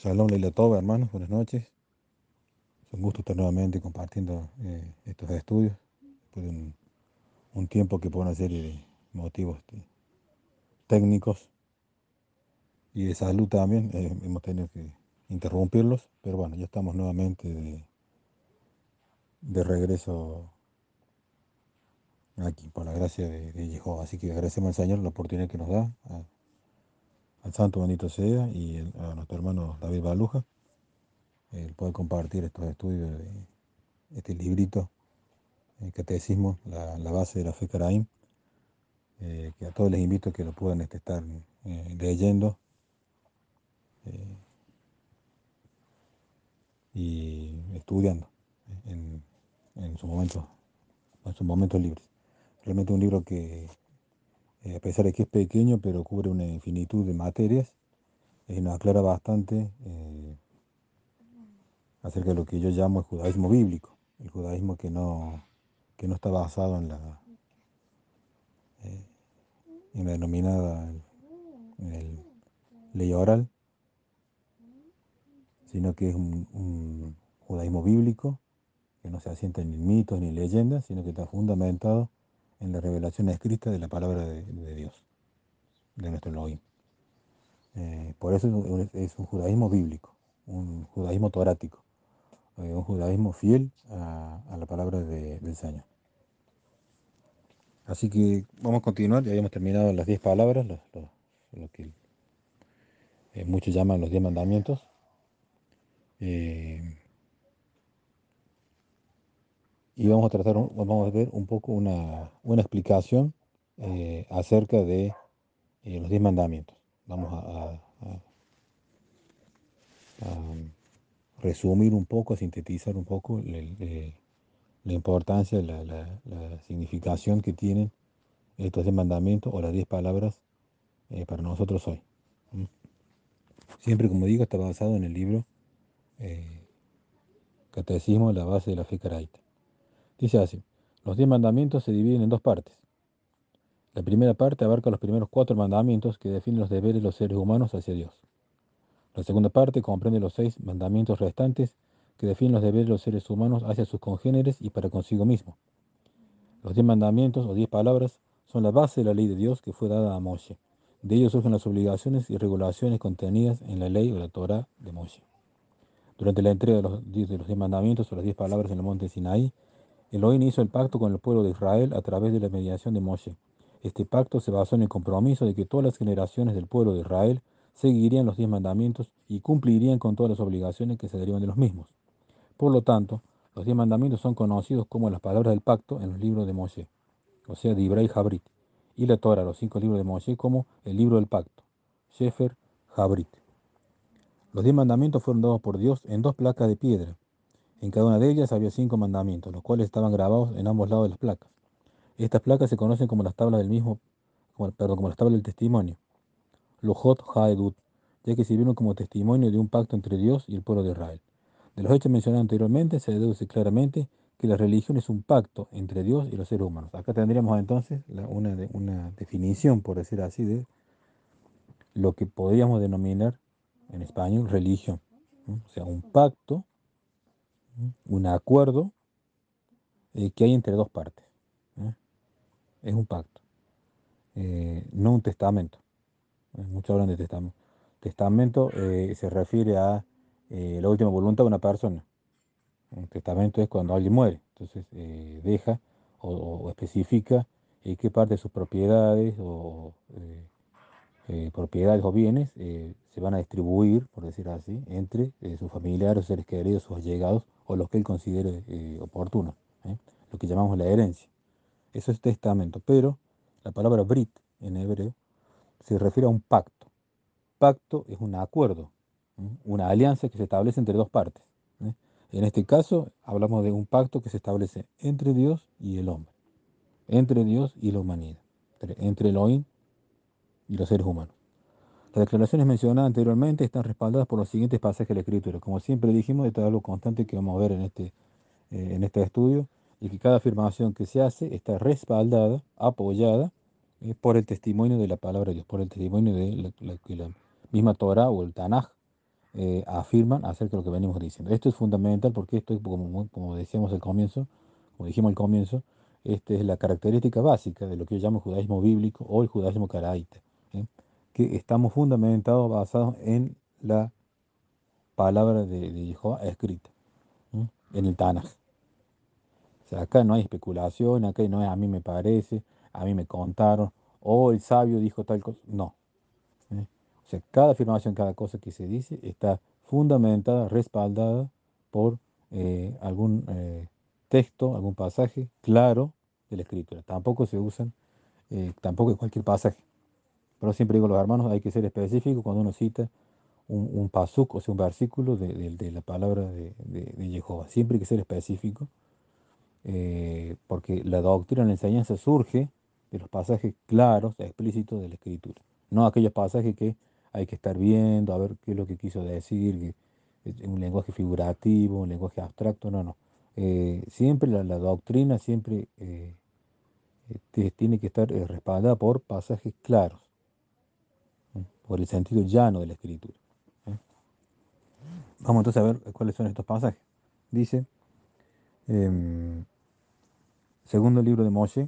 Shalom, Leila Toba, hermanos, buenas noches. Es un gusto estar nuevamente compartiendo estos estudios por un tiempo que por una serie de motivos técnicos y de salud también hemos tenido que interrumpirlos, pero bueno, ya estamos nuevamente de regreso aquí por la gracia de Jehová. Así que agradecemos al Señor la oportunidad que nos da, al Santo bendito sea y a nuestro hermano David Baluja, el poder compartir estos estudios de este librito, el Catecismo, la base de la fe Caraín. Que a todos les invito a que lo puedan estar leyendo y estudiando en, en sus momentos libres. Realmente un libro que, a pesar de que es pequeño, pero cubre una infinitud de materias, nos aclara bastante acerca de lo que yo llamo el judaísmo bíblico, el judaísmo que no está basado en la denominada en el ley oral, sino que es un judaísmo bíblico que no se asienta ni en mitos ni en leyendas, sino que está fundamentado en la revelación escrita de la palabra de Dios, de nuestro Elohim. Por eso es un judaísmo bíblico, un judaísmo torático, un judaísmo fiel a la palabra del Señor. Así que vamos a continuar, ya habíamos terminado las 10 palabras, lo que muchos llaman los 10 mandamientos. Eh, y vamos a ver un poco una explicación acerca de los 10 mandamientos. Vamos a resumir un poco, a sintetizar un poco la importancia, la significación que tienen estos 10 mandamientos o las 10 palabras para nosotros hoy. ¿Mm? Siempre, como digo, está basado en el libro Catecismo de la base de la fe caraíta. Dice así: los 10 mandamientos se dividen en dos partes. La primera parte abarca los primeros 4 mandamientos que definen los deberes de los seres humanos hacia Dios. La segunda parte comprende los 6 mandamientos restantes que definen los deberes de los seres humanos hacia sus congéneres y para consigo mismo. Los 10 mandamientos o 10 palabras son la base de la ley de Dios que fue dada a Moshe. De ellos surgen las obligaciones y regulaciones contenidas en la ley o la Torá de Moshe. Durante la entrega de los 10 mandamientos o las 10 palabras en el monte Sinaí, Elohim hizo el pacto con el pueblo de Israel a través de la mediación de Moshe. Este pacto se basó en el compromiso de que todas las generaciones del pueblo de Israel seguirían los 10 mandamientos y cumplirían con todas las obligaciones que se derivan de los mismos. Por lo tanto, los 10 mandamientos son conocidos como las palabras del pacto en los libros de Moshe, o sea, Divrei Habrit, y la Torah, los 5 libros de Moshe, como el libro del pacto, Sefer Habrit. Los 10 mandamientos fueron dados por Dios en 2 placas de piedra. En cada una de ellas había 5 mandamientos, los cuales estaban grabados en ambos lados de las placas. Estas placas se conocen como las tablas como las tablas del testimonio, Lujot Haedut, ya que sirvieron como testimonio de un pacto entre Dios y el pueblo de Israel. De los hechos mencionados anteriormente se deduce claramente que la religión es un pacto entre Dios y los seres humanos. Acá tendríamos entonces una definición, por decir así, de lo que podríamos denominar en español religión. O sea, un pacto, un acuerdo que hay entre dos partes. ¿eh? Es un pacto, no un testamento. Muchos hablan de testamento. Testamento se refiere a la última voluntad de una persona. Un testamento es cuando alguien muere. Entonces deja o especifica qué parte de sus propiedades propiedades o bienes se van a distribuir, por decir así, entre sus familiares, seres queridos, sus allegados o los que él considere oportunos. Lo que llamamos la herencia. Eso es testamento. Pero la palabra brit en hebreo se refiere a un pacto. Pacto es un acuerdo, una alianza que se establece entre dos partes. ¿eh? En este caso, hablamos de un pacto que se establece entre Dios y el hombre, entre Dios y la humanidad, entre Elohim y los seres humanos. Las declaraciones mencionadas anteriormente están respaldadas por los siguientes pasajes de la Escritura. Como siempre dijimos, esto es algo constante que vamos a ver en este estudio, y que cada afirmación que se hace está respaldada, apoyada por el testimonio de la palabra de Dios, por el testimonio de que la misma Torah o el Tanaj afirman acerca de lo que venimos diciendo. Esto es fundamental porque esto es, como decíamos al comienzo, como dijimos al comienzo, esta es la característica básica de lo que yo llamo judaísmo bíblico o el judaísmo caraíta, ¿sí? Que estamos fundamentados, basados en la palabra de Jehová escrita, ¿sí? En el Tanaj. O sea, acá no hay especulación, acá no es a mí me parece, a mí me contaron, o el sabio dijo tal cosa. No. ¿Eh? O sea, cada afirmación, cada cosa que se dice está fundamentada, respaldada por algún texto, algún pasaje claro de la escritura. Tampoco se usan, tampoco es cualquier pasaje. Pero siempre digo a los hermanos, hay que ser específico cuando uno cita un pasuk, o sea, un versículo de la palabra de Jehová. Siempre hay que ser específico porque la doctrina, la enseñanza surge de los pasajes claros, explícitos de la Escritura, no aquellos pasajes que hay que estar viendo, a ver qué es lo que quiso decir, un lenguaje figurativo, un lenguaje abstracto, no, no. Siempre la doctrina siempre tiene que estar respaldada por pasajes claros, por el sentido llano de la Escritura. ¿Eh? Vamos entonces a ver cuáles son estos pasajes. Dice, em, segundo libro de Moshe,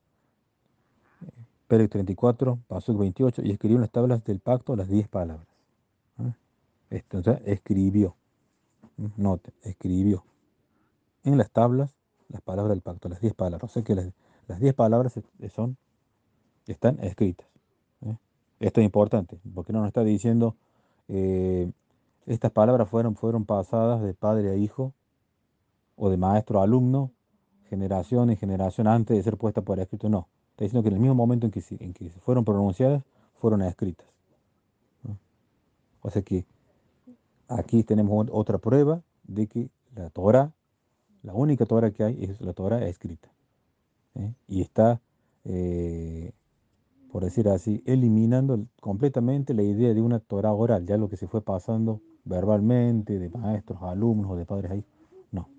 Pérez 34, Pasuk 28, y escribió en las tablas del pacto las 10 palabras. ¿Ah? Esto, o sea, escribió, note, escribió en las tablas las palabras del pacto, las 10 palabras. O sea que las 10 palabras están escritas. ¿Eh? Esto es importante, porque no nos está diciendo, eh, estas palabras fueron pasadas de padre a hijo o de maestro a alumno, generación en generación antes de ser puesta por escrito. No, está diciendo que en el mismo momento en que fueron pronunciadas, fueron escritas. ¿No? O sea que aquí tenemos otra prueba de que la Torah, la única Torah que hay es la Torah escrita. ¿Eh? Y está, eh, por decir así, eliminando completamente la idea de una Torah oral, ya lo que se fue pasando verbalmente de maestros a alumnos o de padres a hijos. No.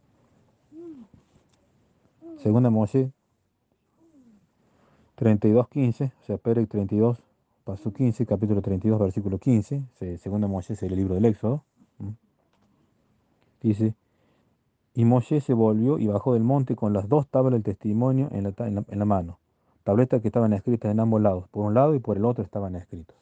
Segunda Moshe 32:15, o sea, Perec 32, paso 15, capítulo 32, versículo 15, segunda Moshe es el libro del Éxodo. Dice, y Moshe se volvió y bajó del monte con las dos tablas del testimonio en la mano. Tabletas que estaban escritas en ambos lados. Por un lado y por el otro estaban escritos.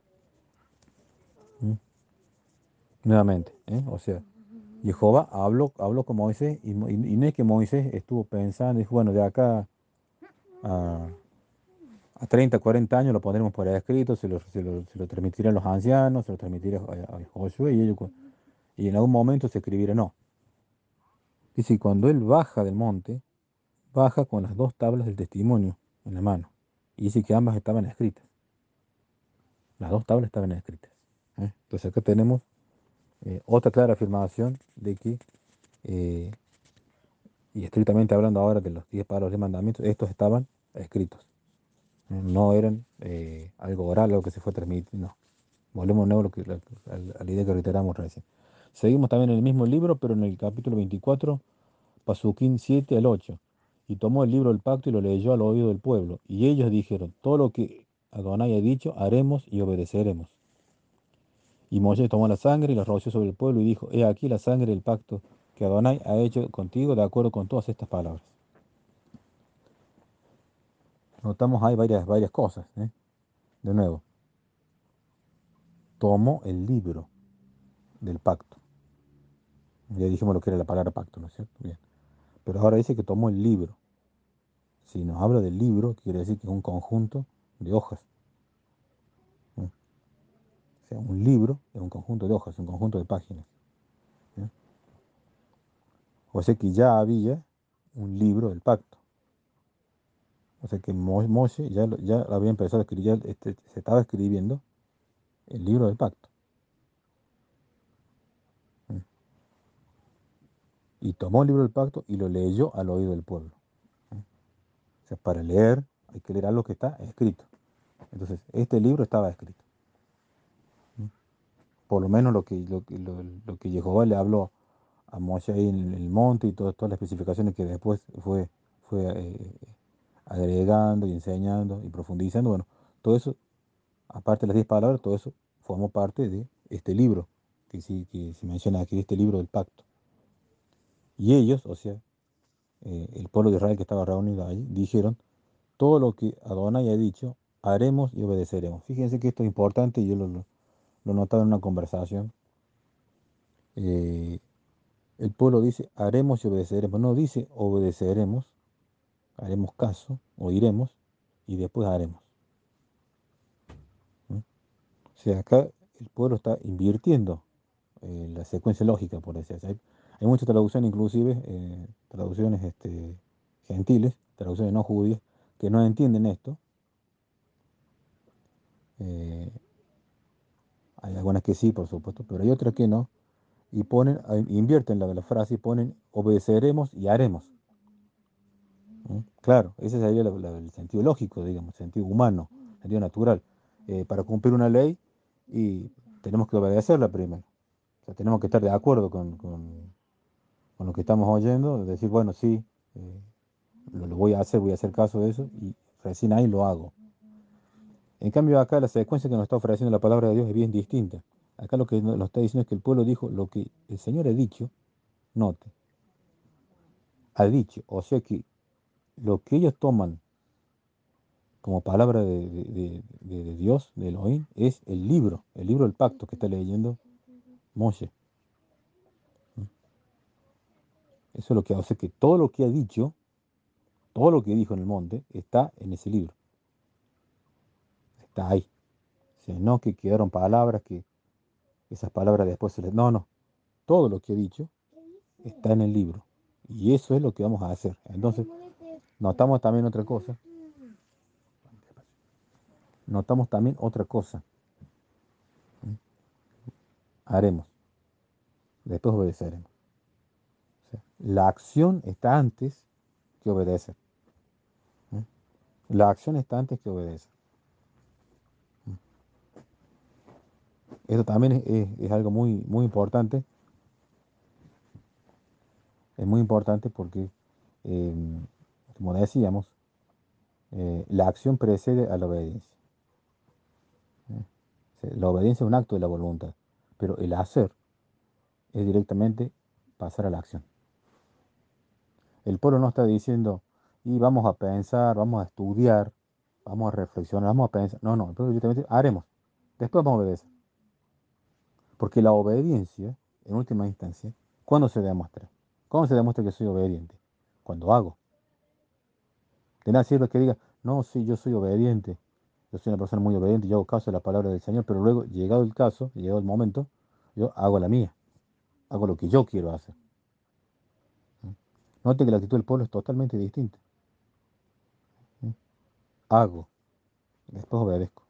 ¿Mm? Nuevamente, ¿eh? O sea, Jehová habló con Moisés y no es que Moisés estuvo pensando, dijo, bueno, de acá a, a 30, 40 años lo pondremos por escrito, se lo transmitirán los ancianos, se lo transmitirá a Josué y en algún momento se escribirá. No. Dice, cuando él baja del monte, baja con las dos tablas del testimonio en la mano. Y dice que ambas estaban escritas. Las dos tablas estaban escritas. ¿Eh? Entonces acá tenemos otra clara afirmación de que, eh, y estrictamente hablando ahora de los 10 palos de mandamientos, estos estaban escritos. No eran algo oral, algo que se fue transmitiendo. No. Volvemos de nuevo a la idea que reiteramos recién. Seguimos también en el mismo libro, pero en el capítulo 24, Pasuquín 7 al 8. Y tomó el libro del pacto y lo leyó al oído del pueblo. Y ellos dijeron, todo lo que Adonai ha dicho, haremos y obedeceremos. Y Moisés tomó la sangre y la roció sobre el pueblo y dijo, he aquí la sangre del pacto que Adonai ha hecho contigo de acuerdo con todas estas palabras. Notamos ahí varias cosas. De nuevo, tomó el libro del pacto. Ya dijimos lo que era la palabra pacto, ¿no es cierto? Bien. Pero ahora dice que tomó el libro. Si nos habla del libro, quiere decir que es un conjunto de hojas. ¿Eh? O sea, un libro es un conjunto de hojas, un conjunto de páginas. ¿Eh? O sea que ya había un libro del pacto. O sea que Moshe ya había empezado a escribir, se estaba escribiendo el libro del pacto. ¿Eh? Y tomó el libro del pacto y lo leyó al oído del pueblo. ¿Eh? O sea, para leer hay que leer algo que está escrito. Entonces, este libro estaba escrito. ¿Eh? Por lo menos lo que Jehová le habló a Moshe ahí en el monte y todas las especificaciones que después fue agregando y enseñando y profundizando. Bueno, todo eso, aparte de las 10 palabras, todo eso formó parte de este libro que se menciona aquí, este libro del pacto. Y ellos, o sea, el pueblo de Israel que estaba reunido allí, dijeron, todo lo que Adonai ha dicho, haremos y obedeceremos. Fíjense que esto es importante y yo lo notaba en una conversación. Eh, el pueblo dice, haremos y obedeceremos. No dice, obedeceremos, haremos caso, oiremos y después haremos. ¿Mm? O sea, acá el pueblo está invirtiendo la secuencia lógica, por decir así. Hay muchas traducciones, inclusive, traducciones gentiles, traducciones no judías, que no entienden esto. Eh, Hay algunas que sí, por supuesto, pero hay otras que no. Y ponen, invierten la frase y ponen obedeceremos y haremos. ¿Mm? Claro, ese sería el sentido lógico, digamos, el sentido humano, el sentido natural. Para cumplir una ley y tenemos que obedecerla primero. O sea, tenemos que estar de acuerdo con lo que estamos oyendo, decir, bueno, sí, eh, lo voy a hacer caso de eso y recién ahí lo hago. En cambio, acá la secuencia que nos está ofreciendo la palabra de Dios es bien distinta. Acá lo que nos está diciendo es que el pueblo dijo lo que el Señor ha dicho, note, ha dicho. O sea que lo que ellos toman como palabra de Dios, de Elohim, es el libro del pacto que está leyendo Moshe. Eso es lo que hace que todo lo que ha dicho, todo lo que dijo en el monte, está en ese libro. Está ahí. O sea, no que quedaron palabras, que esas palabras después se les... No, no. Todo lo que he dicho está en el libro. Y eso es lo que vamos a hacer. Entonces, notamos también otra cosa. Notamos también otra cosa. Haremos. Después obedeceremos. O sea, la acción está antes que obedecer. ¿Eh? La acción está antes que obedecer. Eso también es algo muy, muy importante. Es muy importante porque, eh, como decíamos, la acción precede a la obediencia. ¿Eh? O sea, la obediencia es un acto de la voluntad, pero el hacer es directamente pasar a la acción. El pueblo no está diciendo, y vamos a pensar, vamos a estudiar, vamos a reflexionar, vamos a pensar. No, no, el pueblo directamente haremos. Después vamos a obedecer. Porque la obediencia, en última instancia, ¿cuándo se demuestra? ¿Cuándo se demuestra que soy obediente? Cuando hago. De nada sirve que diga, no, sí, yo soy obediente, yo soy una persona muy obediente, yo hago caso a la palabra del Señor, pero luego, llegado el caso, llegado el momento, yo hago la mía, hago lo que yo quiero hacer. ¿Mm? Note que la actitud del pueblo es totalmente distinta. ¿Mm? Hago, después obedezco.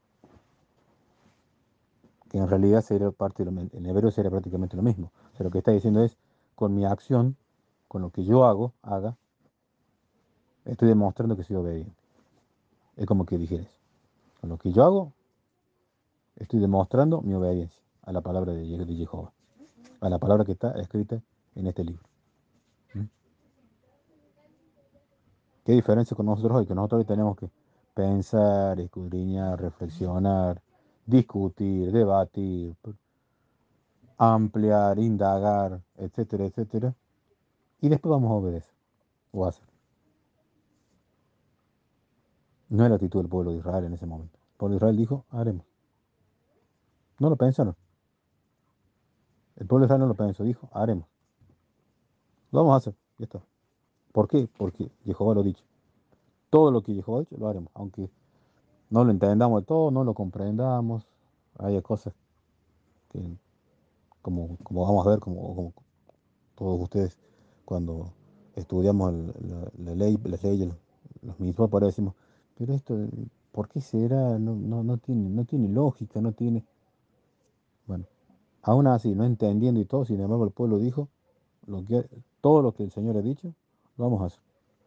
Que en realidad sería parte de en hebreo sería prácticamente lo mismo. O sea, lo que está diciendo es, con mi acción, con lo que yo haga, estoy demostrando que soy obediente. Es como que dijeras, con lo que yo hago, estoy demostrando mi obediencia a la palabra de Jehová, a la palabra que está escrita en este libro. ¿Mm? ¿Qué diferencia con nosotros hoy? Que nosotros hoy tenemos que pensar, escudriñar, reflexionar, discutir, debatir, ampliar, indagar, etcétera, etcétera. Y después vamos a obedecer o a hacer. No es la actitud del pueblo de Israel en ese momento. El pueblo de Israel dijo, haremos. No lo pensaron. El pueblo de Israel no lo pensó, dijo, haremos. Lo vamos a hacer. Ya está. ¿Por qué? Porque Jehová lo ha dicho. Todo lo que Jehová ha dicho lo haremos. Aunque no lo entendamos de todo, no lo comprendamos. Hay cosas que, como vamos a ver, como todos ustedes, cuando estudiamos la ley, las leyes, los mismos, por ahí decimos, pero esto, ¿por qué será? No tiene lógica, no tiene... Bueno, aún así, no entendiendo y todo, sin embargo, el pueblo dijo, lo que, todo lo que el Señor ha dicho, lo vamos a hacer.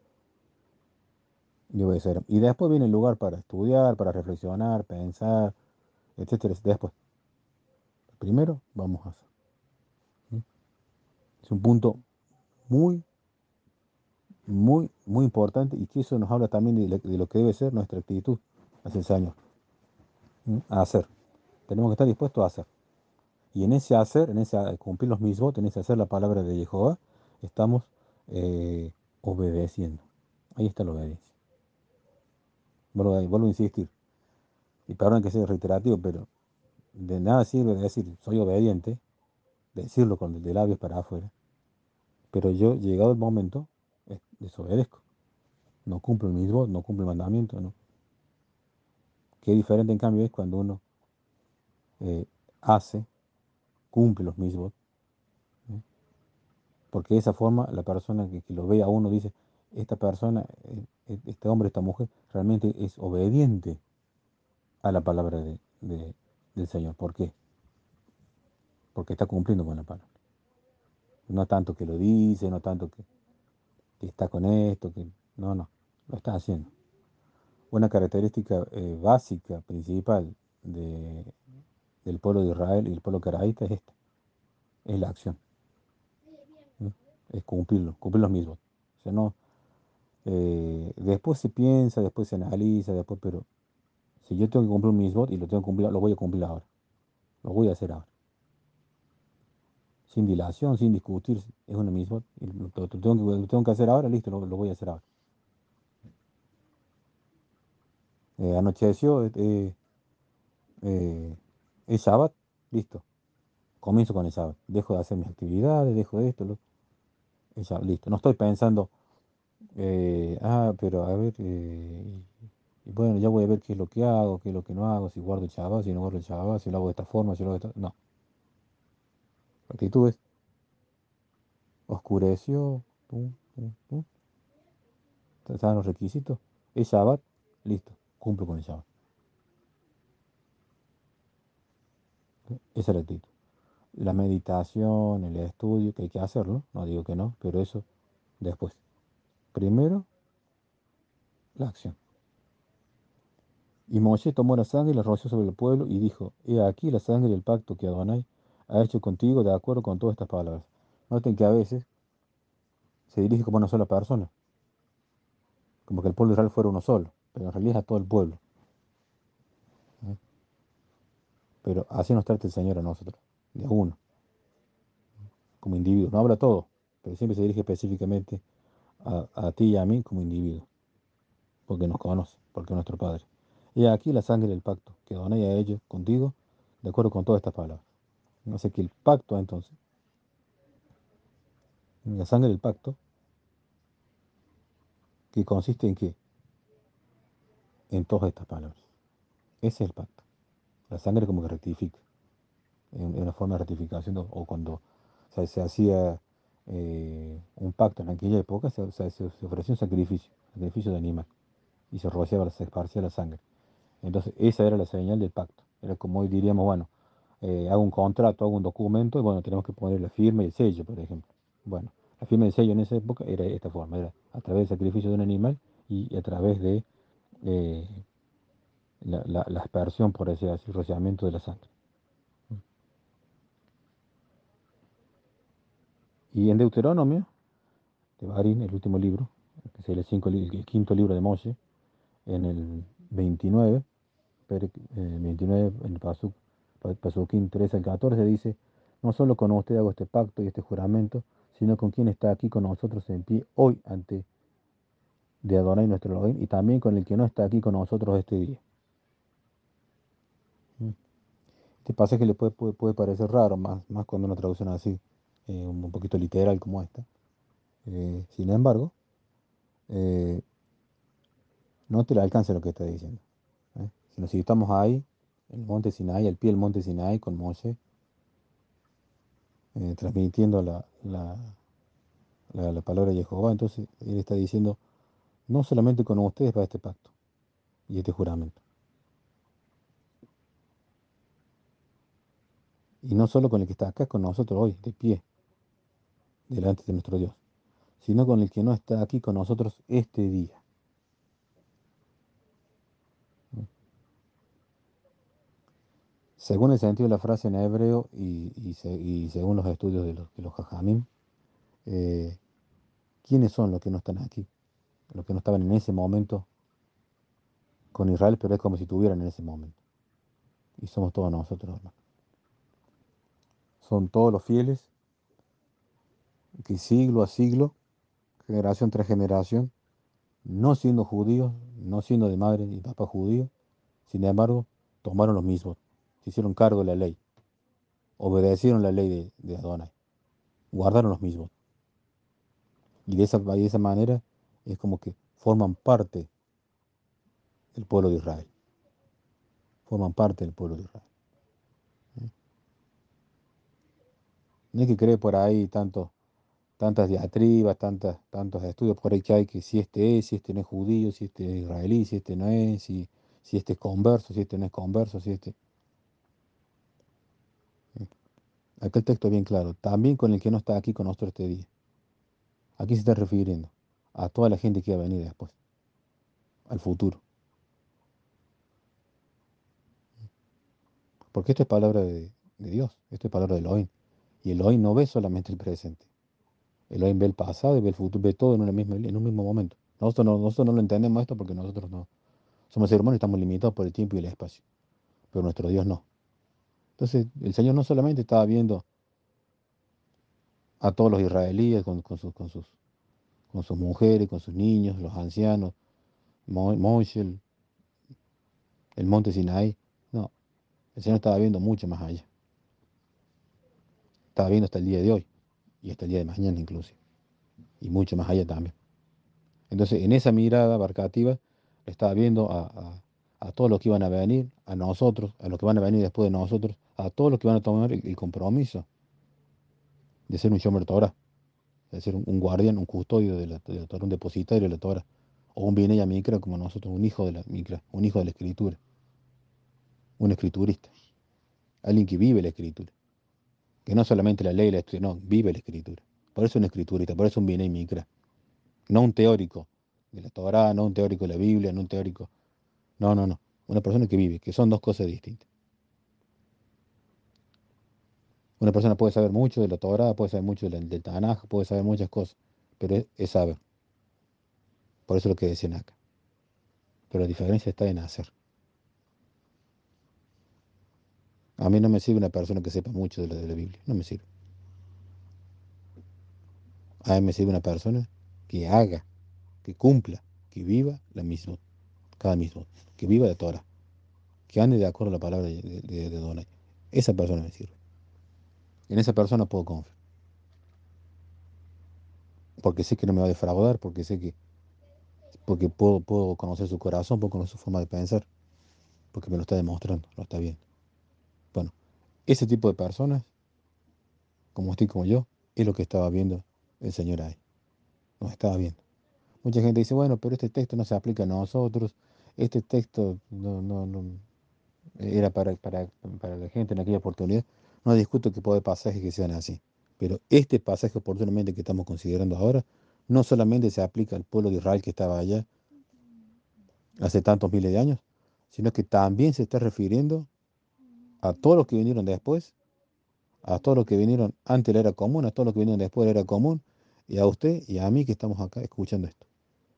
Y obedecer. Y después viene el lugar para estudiar, para reflexionar, pensar, etcétera. Después, primero, vamos a hacer. ¿Mm? Es un punto muy, muy, muy importante y que eso nos habla también de lo que debe ser nuestra actitud hacia el Señor. ¿Mm? A hacer. Tenemos que estar dispuestos a hacer. Y en ese hacer, en ese cumplir los mismos, en ese hacer la palabra de Jehová, estamos obedeciendo. Ahí está la obediencia. Vuelvo a insistir. Y perdón que sea reiterativo, pero de nada sirve decir soy obediente, decirlo con de labios para afuera, pero yo, llegado el momento, desobedezco. No cumplo el mismo, no cumplo el mandamiento, ¿no? Qué diferente en cambio es cuando uno eh, hace, cumple los mismos, ¿no? Porque de esa forma la persona que lo ve a uno dice, esta persona, este hombre, esta mujer, realmente es obediente a la palabra del Señor. ¿Por qué? Porque está cumpliendo con la palabra. No tanto que lo dice, no tanto que está con esto, que no, no, lo está haciendo. Una característica básica, principal de, del pueblo de Israel y el pueblo caraíta es esta, es la acción, ¿sí? Es cumplirlo, cumplir los mismos. O sea, no, después se piensa, después se analiza, después, pero si yo tengo que cumplir un mismo y lo tengo que cumplir, lo voy a cumplir ahora, lo voy a hacer ahora. Sin dilación, sin discutir, es una mismo, y lo tengo que hacer ahora, listo, lo voy a hacer ahora. Anocheció, eh, es Shabbat, listo. Comienzo con el Shabbat. Dejo de hacer mis actividades, dejo de esto, listo. No estoy pensando, pero a ver, y bueno, ya voy a ver qué es lo que hago, qué es lo que no hago, si guardo el Shabbat, si no guardo el Shabbat, si lo hago de esta forma, si lo hago de esta. No. La actitud es, oscureció, pum, pum, pum, estaban los requisitos. Es Shabbat, listo, cumplo con el Shabbat. Esa es la actitud. La meditación, el estudio, que hay que hacerlo, no digo que no, pero eso después. Primero, la acción. Y Moshe tomó la sangre y la roció sobre el pueblo y dijo, he aquí la sangre del pacto que Adonai ha hecho contigo de acuerdo con todas estas palabras. Noten que a veces se dirige como una sola persona, como que el pueblo de Israel fuera uno solo, pero en realidad es a todo el pueblo, ¿eh? Pero así nos trata el Señor a nosotros, de a uno, como individuo. No habla a todo, pero siempre se dirige específicamente a ti y a mí como individuo, porque nos conoce, porque es nuestro Padre. Y aquí la sangre del pacto que Adonai ha hecho contigo de acuerdo con todas estas palabras. Así que el pacto entonces, la sangre del pacto, que consiste en qué? En todas estas palabras. Ese es el pacto. La sangre como que rectifica, en una forma de rectificación, o cuando se hacía un pacto en aquella época, se ofrecía un sacrificio de animal, y se esparcía la sangre. Entonces, esa era la señal del pacto. Era como hoy diríamos, bueno, hago un contrato, hago un documento, y bueno, tenemos que poner la firma y el sello, por ejemplo. Bueno, la firma y el sello en esa época era de esta forma, era a través del sacrificio de un animal y a través de eh, la aspersión, por así decirlo, rociamiento de la sangre. Y en Deuteronomio, de Barín, el último libro, que es el quinto libro de Moshe, en el 29, 29, en el Pasuquín 13 al 14, dice, no solo con usted hago este pacto y este juramento, sino con quien está aquí con nosotros en pie hoy ante de Adonai nuestro Elohim, y también con el que no está aquí con nosotros este día. ¿Mm? Este pasaje le puede parecer raro, más cuando una traducción así, un poquito literal como esta. Sin embargo, eh, no te le alcanza lo que está diciendo, ¿eh? Si estamos ahí, en el monte Sinai, al pie del monte Sinai, con Moshe, transmitiendo la palabra de Jehová, entonces él está diciendo, no solamente con ustedes va este pacto y este juramento, y no solo con el que está acá con nosotros hoy, de pie, delante de nuestro Dios, sino con el que no está aquí con nosotros este día. Según el sentido de la frase en hebreo y según los estudios de los Jajamim, eh, ¿quiénes son los que no están aquí? Los que no estaban en ese momento con Israel, pero es como si estuvieran en ese momento. Y somos todos nosotros, hermano. son todos los fieles que siglo a siglo, generación tras generación, no siendo judíos, no siendo de madre y papá judío, sin embargo, tomaron los mismos, se hicieron cargo de la ley, obedecieron la ley de Adonai, guardaron los mismos. Y de esa manera es como que forman parte del pueblo de Israel, forman parte del pueblo de Israel. No hay que creer por ahí tantas diatribas, tantos estudios por ahí que hay que si este es, si este no es judío, si este es israelí, si este no es, si este es converso, si este no es converso, si este... Acá el texto es bien claro, también con el que no está aquí con nosotros este día. Aquí se está refiriendo a toda la gente que va a venir después, al futuro. Porque esto es palabra de Dios, esto es palabra de Elohim. Y Elohim no ve solamente el presente. Elohim ve el pasado y ve el futuro, ve todo en un mismo momento. Nosotros no lo entendemos esto porque nosotros no somos seres humanos y estamos limitados por el tiempo y el espacio. Pero nuestro Dios no. Entonces, el Señor no solamente estaba viendo a todos los israelíes con sus mujeres, con sus niños, los ancianos, Moisés, el monte Sinaí. No, el Señor estaba viendo mucho más allá. Estaba viendo hasta el día de hoy y hasta el día de mañana inclusive. Y mucho más allá también. Entonces, en esa mirada abarcativa, estaba viendo a todos los que iban a venir, a nosotros, a los que van a venir después de nosotros, a todos los que van a tomar el compromiso de ser un Shomer Torah, de ser un guardián, un custodio de la Torah, un depositario de la Torah, o un Binei Mikra como nosotros, un hijo de la Mikra, un hijo de la Escritura, un escriturista, alguien que vive la Escritura, que no solamente la lee y la estudia, no, vive la Escritura. Por eso es un escriturista, por eso es un Binei Mikra, no un teórico de la Torah, no un teórico de la Biblia, no un teórico. No, no, no. Una persona que vive, que son dos cosas distintas. Una persona puede saber mucho de la Torah, puede saber mucho del Tanaj, puede saber muchas cosas, pero es saber. Por eso es lo que decían acá. Pero la diferencia está en hacer. A mí no me sirve una persona que sepa mucho de la Biblia, no me sirve. A mí me sirve una persona que haga, que cumpla, que viva la misma, cada mismo, que viva la Torah, que ande de acuerdo a la palabra de Adonai. Esa persona me sirve. En esa persona puedo confiar, porque sé que no me va a defraudar, porque puedo conocer su corazón, puedo conocer su forma de pensar, porque me lo está demostrando, lo está viendo. Bueno, ese tipo de personas, como usted y como yo, es lo que estaba viendo el Señor ahí. Nos estaba viendo. Mucha gente dice, bueno, pero este texto no se aplica a nosotros, este texto no era para la gente en aquella oportunidad. No discuto que puede pasajes que sean así, pero este pasaje oportunamente que estamos considerando ahora, no solamente se aplica al pueblo de Israel que estaba allá hace tantos miles de años, sino que también se está refiriendo a todos los que vinieron después, a todos los que vinieron antes de la era común, a todos los que vinieron después de la era común, y a usted y a mí que estamos acá escuchando esto.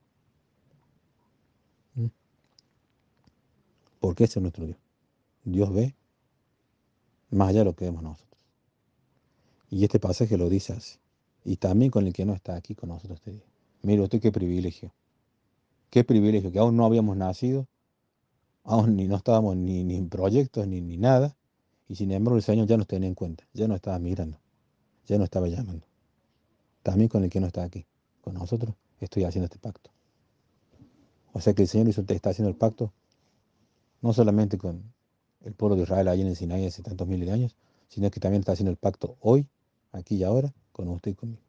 ¿Mm? Porque ese es nuestro Dios. Dios ve más allá de lo que vemos nosotros. Y este pasaje lo dice así. Y también con el que no está aquí con nosotros este día. Mire usted qué privilegio, que aún no habíamos nacido, aún ni no estábamos ni en proyectos ni nada, y sin embargo el Señor ya nos tenía en cuenta, ya nos estaba mirando, ya nos estaba llamando. También con el que no está aquí, con nosotros, estoy haciendo este pacto. O sea que el Señor está haciendo el pacto no solamente con el pueblo de Israel allí en el Sinaí hace tantos miles de años, sino que también está haciendo el pacto hoy, aquí y ahora, con usted y conmigo.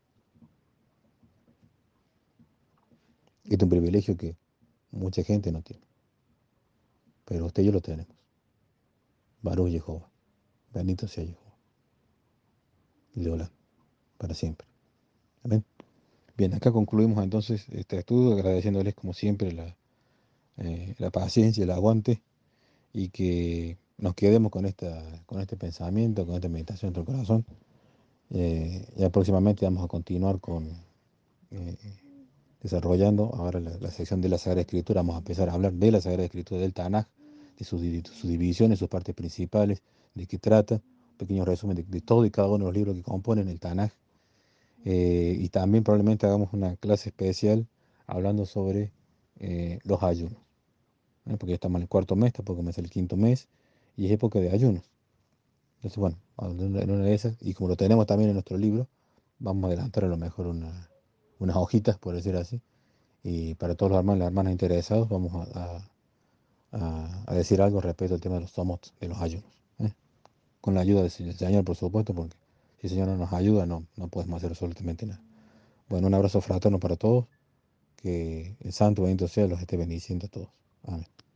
Este es un privilegio que mucha gente no tiene, pero usted y yo lo tenemos. Baruch Jehová, bendito sea Jehová, Leolá, para siempre. Amén. Bien, acá concluimos entonces este estudio, agradeciéndoles como siempre la paciencia, el aguante y que nos quedemos con este pensamiento, con esta meditación en nuestro corazón. Ya próximamente vamos a continuar eh, desarrollando ahora la sección de la Sagrada Escritura. Vamos a empezar a hablar de la Sagrada Escritura del Tanaj, de sus divisiones, sus partes principales, de qué trata, pequeño resumen de todo y cada uno de los libros que componen el Tanaj. Y también probablemente hagamos una clase especial hablando sobre los ayunos, porque ya estamos en el cuarto mes, tampoco comienza el quinto mes, y es época de ayunos. Entonces, bueno, en una de esas, y como lo tenemos también en nuestro libro, vamos a adelantar a lo mejor unas hojitas, por decir así, y para todos los hermanos y las hermanas interesados, vamos a decir algo respecto al tema de los tomos, de los ayunos, ¿eh? Con la ayuda del Señor, por supuesto, porque si el Señor no nos ayuda, no podemos hacer absolutamente nada. Bueno, un abrazo fraterno para todos, que el Santo bendito sea los esté bendiciendo a todos. Amén.